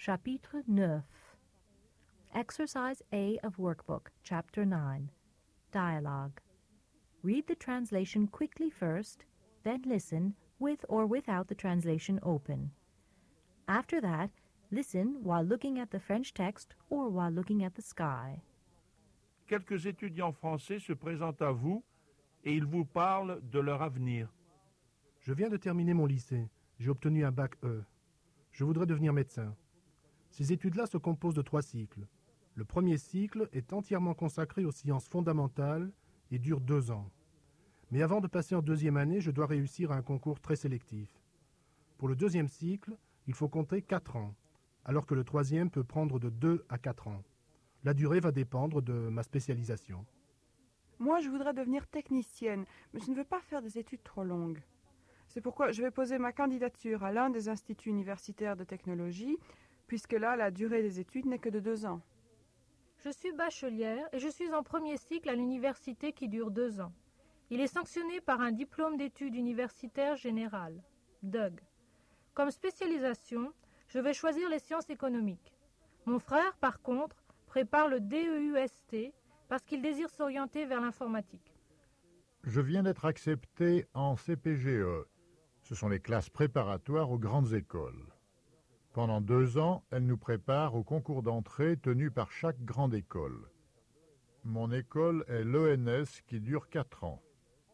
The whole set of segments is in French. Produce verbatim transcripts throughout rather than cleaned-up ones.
Chapitre neuf. Exercise A of Workbook, Chapter nine. Dialogue. Read the translation quickly first, then listen with or without the translation open. After that, listen while looking at the French text or while looking at the sky. Quelques étudiants français se présentent à vous et ils vous parlent de leur avenir. Je viens de terminer mon lycée. J'ai obtenu un bac E. Je voudrais devenir médecin. Ces études-là se composent de trois cycles. Le premier cycle est entièrement consacré aux sciences fondamentales et dure deux ans. Mais avant de passer en deuxième année, je dois réussir à un concours très sélectif. Pour le deuxième cycle, il faut compter quatre ans, alors que le troisième peut prendre de deux à quatre ans. La durée va dépendre de ma spécialisation. Moi, je voudrais devenir technicienne, mais je ne veux pas faire des études trop longues. C'est pourquoi je vais poser ma candidature à l'un des instituts universitaires de technologie, puisque là, la durée des études n'est que de deux ans. Je suis bachelière et je suis en premier cycle à l'université qui dure deux ans. Il est sanctionné par un diplôme d'études universitaires générales, D U G. Comme spécialisation, je vais choisir les sciences économiques. Mon frère, par contre, prépare le D E U S T parce qu'il désire s'orienter vers l'informatique. Je viens d'être accepté en C P G E. Ce sont les classes préparatoires aux grandes écoles. Pendant deux ans, elles nous préparent au concours d'entrée tenu par chaque grande école. Mon école est l'E N S qui dure quatre ans.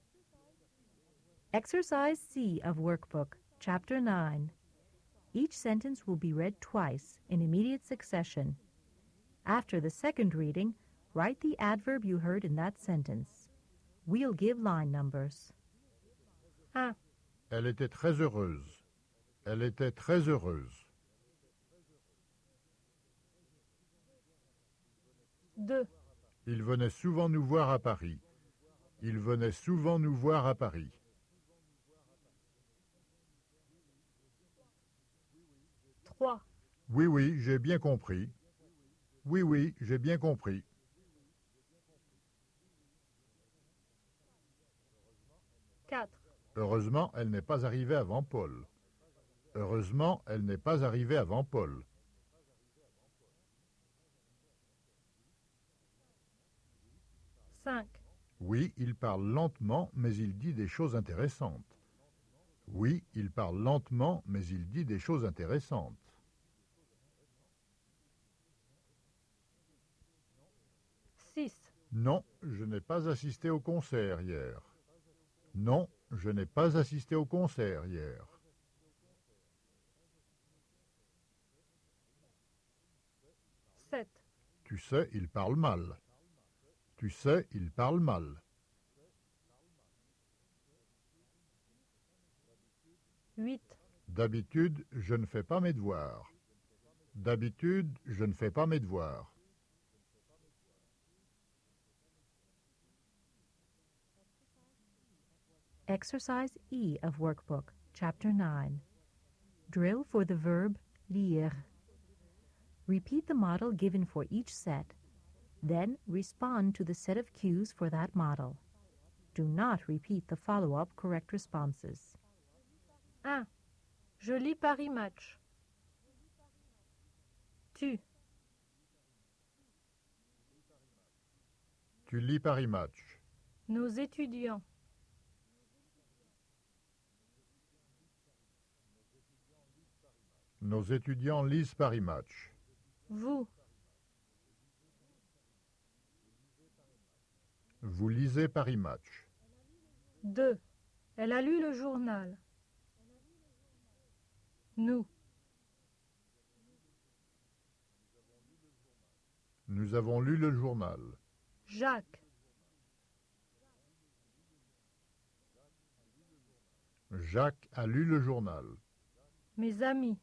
Exercise C of Workbook, Chapter nine. Each sentence will be read twice in immediate succession. After the second reading, write the adverb you heard in that sentence. We'll give line numbers. un. Elle était très heureuse. Elle était très heureuse. deux. Il venait souvent nous voir à Paris. Il venait souvent nous voir à Paris. trois. Oui, oui, j'ai bien compris. Oui, oui, j'ai bien compris. quatre. Heureusement, elle n'est pas arrivée avant Paul. Heureusement, elle n'est pas arrivée avant Paul. cinq. Oui, il parle lentement, mais il dit des choses intéressantes. Oui, il parle lentement, mais il dit des choses intéressantes. six. Non, je n'ai pas assisté au concert hier. Non, je n'ai pas assisté au concert hier. sept. Tu sais, il parle mal. Tu sais, il parle mal. huit. D'habitude, je ne fais pas mes devoirs. D'habitude, je ne fais pas mes devoirs. Exercise E of Workbook, Chapter nine. Drill for the verb lire. Repeat the model given for each set. Then respond to the set of cues for that model. Do not repeat the follow-up correct responses. un. Je lis Paris Match. Tu. Tu lis Paris Match. Nos étudiants. Nos étudiants lisent Paris Match. Vous. Vous lisez Paris Match. deux. Elle a lu le journal. Nous. Nous avons lu le journal. Jacques. Jacques a lu le journal. Mes amis.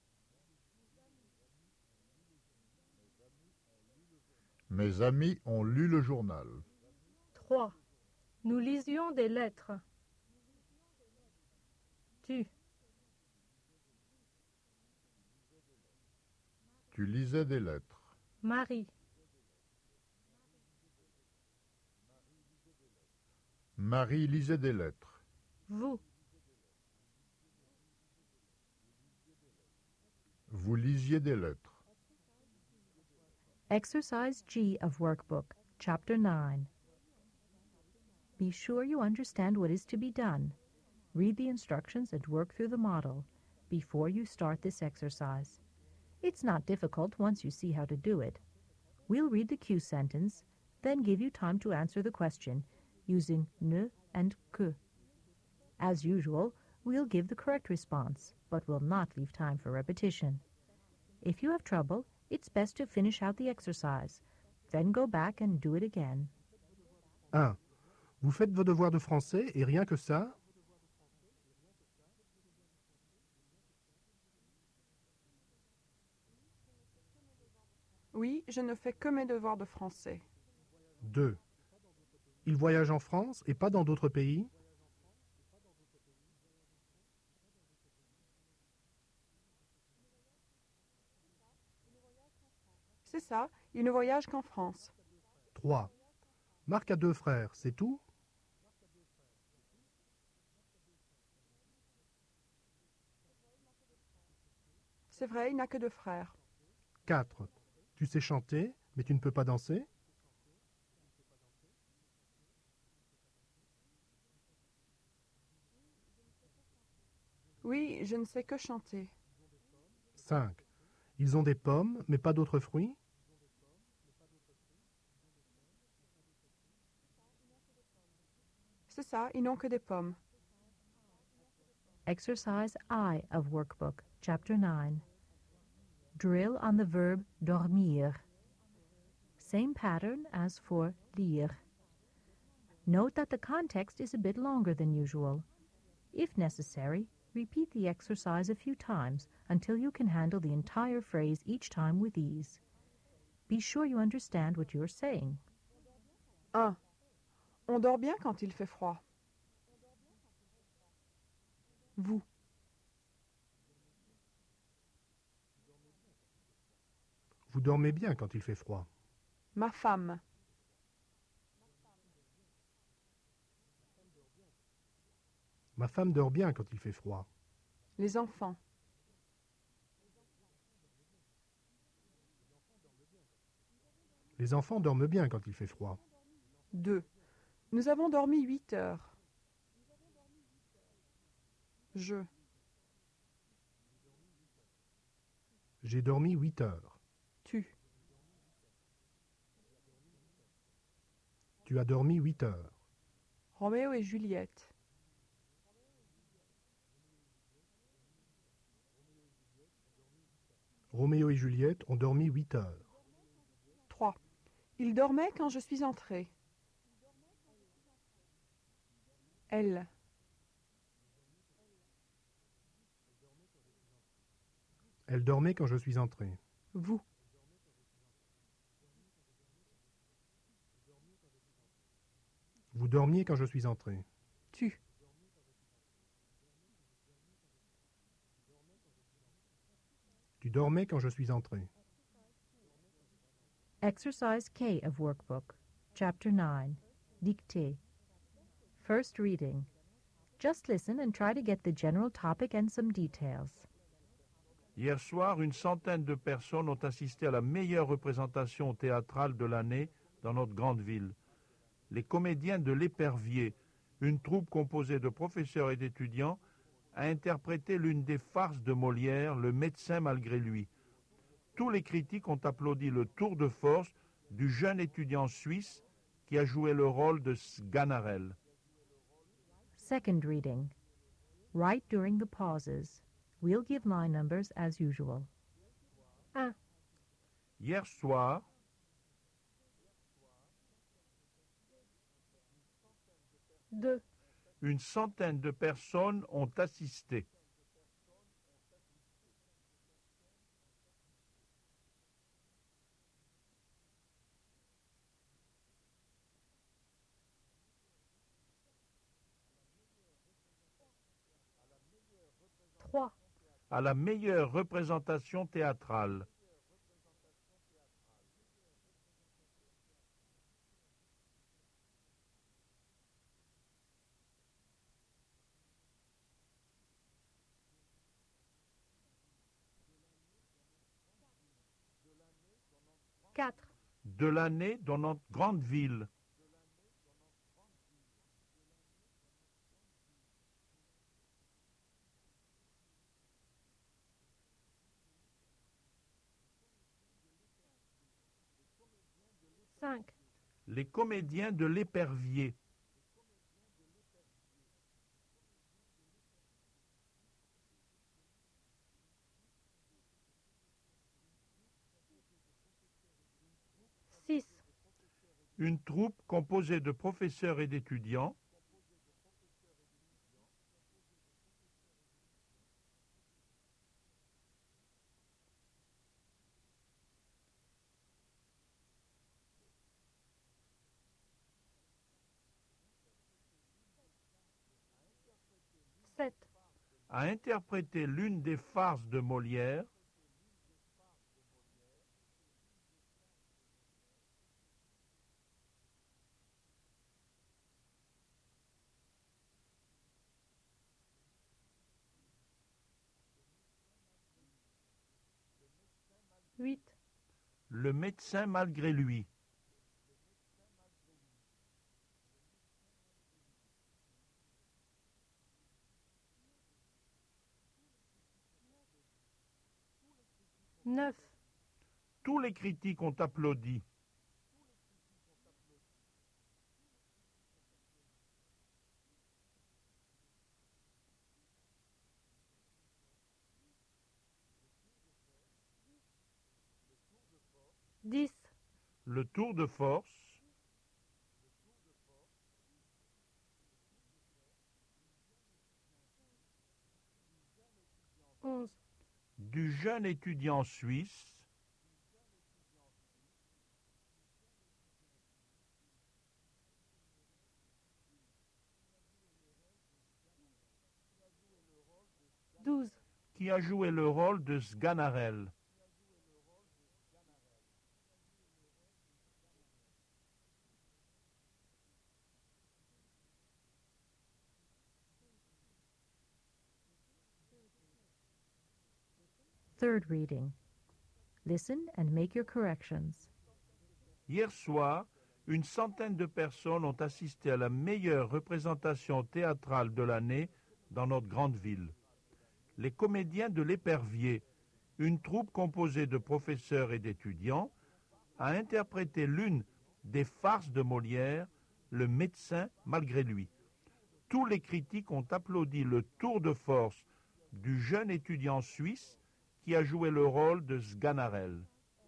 Mes amis ont lu le journal. trois. Nous lisions des lettres. Tu. Tu lisais des lettres. Marie. Marie lisait des lettres. Vous. vous lisiez des lettres. Exercise G of Workbook, Chapter nine. Be sure you understand what is to be done. Read the instructions and work through the model before you start this exercise. It's not difficult once you see how to do it. We'll read the cue sentence, then give you time to answer the question using ne and que. As usual, we'll give the correct response, but will not leave time for repetition. If you have trouble, it's best to finish out the exercise, then go back and do it again. un. Vous faites vos devoirs de français et rien que ça? Oui, je ne fais que mes devoirs de français. deux. Il voyage en France et pas dans d'autres pays? C'est ça, il ne voyage qu'en France. trois. Marc a deux frères, c'est tout? C'est vrai, il n'a que deux frères. quatre. Tu sais chanter, mais tu ne peux pas danser? Oui, je ne sais que chanter. cinq. Ils ont des pommes, mais pas d'autres fruits? C'est ça, ils n'ont que des pommes. Exercise I of Workbook, Chapter nine. Drill on the verb dormir. Same pattern as for lire. Note that the context is a bit longer than usual. If necessary, repeat the exercise a few times until you can handle the entire phrase each time with ease. Be sure you understand what you're saying. un. On dort bien quand il fait froid. Vous. Vous dormez bien quand il fait froid. Ma femme. Ma femme dort bien quand il fait froid. Les enfants. Les enfants dorment bien quand il fait froid. deux. Nous avons dormi huit heures. Je. J'ai dormi huit heures. Tu. Tu as dormi huit heures. Roméo et Juliette. Roméo et Juliette ont dormi huit heures. trois. Il dormait quand je suis entrée. Elle. Elle dormait quand je suis entré. Vous. Vous dormiez quand je suis entré. Tu. Tu dormais quand je suis entré. Exercise K of Workbook, Chapter nine. Dictée. First reading. Just listen and try to get the general topic and some details. Hier soir, une centaine de personnes ont assisté à la meilleure représentation théâtrale de l'année dans notre grande ville. Les comédiens de l'Épervier, une troupe composée de professeurs et d'étudiants, a interprété l'une des farces de Molière, Le médecin malgré lui. Tous les critiques ont applaudi le tour de force du jeune étudiant suisse qui a joué le rôle de Sganarelle. Second reading. Write during the pauses. We'll give line numbers as usual. un. Hier soir, deux. une centaine de personnes ont assisté. trois. À la meilleure représentation théâtrale. quatre. De l'année dans notre grande ville. cinq. Les comédiens de l'Épervier. six. Une troupe composée de professeurs et d'étudiants. sept. A interprété l'une des farces de Molière. huit. Le médecin malgré lui. neuf. Tous les critiques ont applaudi. dix. Le tour de force. onze. Du jeune étudiant suisse. douze. Qui a joué le rôle de Sganarelle. Third reading. Listen and make your corrections. Hier soir, une centaine de personnes ont assisté à la meilleure représentation théâtrale de l'année dans notre grande ville. Les comédiens de l'Épervier, une troupe composée de professeurs et d'étudiants, a interprété l'une des farces de Molière, Le médecin malgré lui. Tous les critiques ont applaudi le tour de force du jeune étudiant suisse qui a joué le rôle de Sganarelle.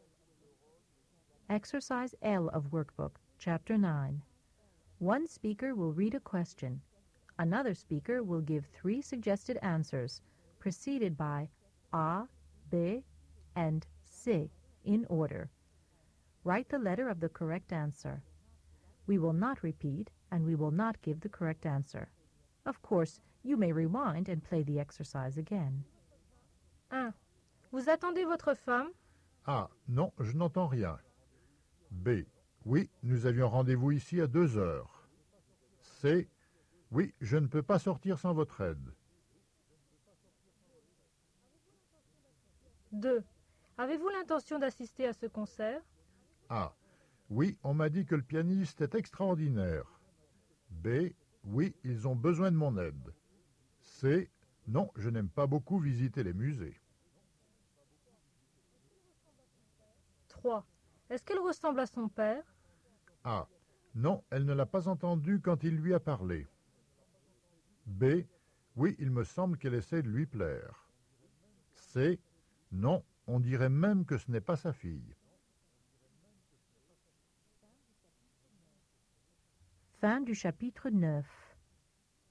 Exercise L of Workbook, Chapter nine. One speaker will read a question. Another speaker will give three suggested answers, preceded by A, B, and C in order. Write the letter of the correct answer. We will not repeat, and we will not give the correct answer. Of course, you may rewind and play the exercise again. un. Vous attendez votre femme? A. Non, je n'entends rien. B. Oui, nous avions rendez-vous ici à deux heures. C. Oui, je ne peux pas sortir sans votre aide. deux. Avez-vous l'intention d'assister à ce concert? A. Oui, on m'a dit que le pianiste est extraordinaire. B. Oui, ils ont besoin de mon aide. C. Non, je n'aime pas beaucoup visiter les musées. trois. Est-ce qu'elle ressemble à son père? A. Non, elle ne l'a pas entendu quand il lui a parlé. B. Oui, il me semble qu'elle essaie de lui plaire. C. Non, on dirait même que ce n'est pas sa fille. Fin du chapitre neuf.